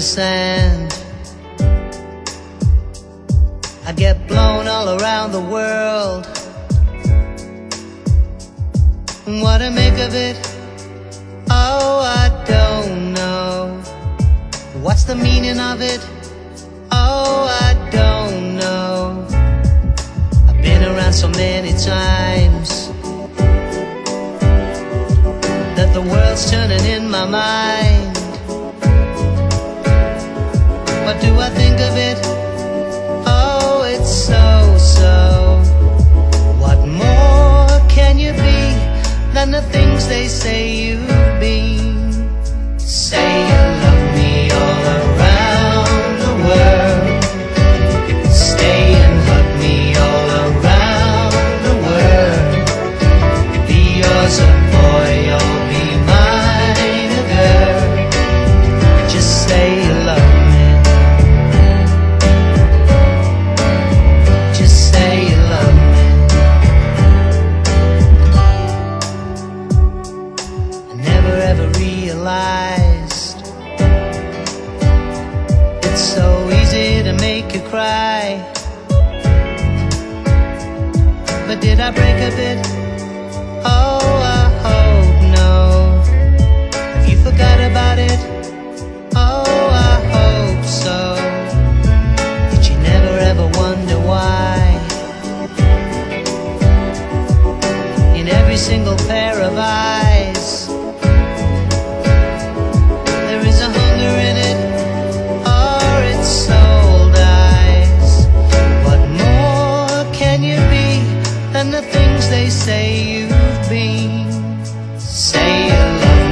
sand. I get blown all around the world. What to make of it? Oh, I don't know. What's the meaning of it? Oh, I don't know. I've been around so many times that the world's turning in my mind. What do I think of it? Oh, it's so. What more can you be than the things they say you've been? Say you love me all around the world. Stay and hug me all around the world. Be yours a boy, you'll be mine a girl. Just say you love me. Just say you love me. I never ever realized it's so easy to make you cry. But did I break a bit? Oh, I hope no. Have you forgot about it? Oh, I hope so. Did you never ever wonder why in every single pair of eyes there is a hunger in it, or its sold eyes? What more can you be than the things they say you've been? Say you love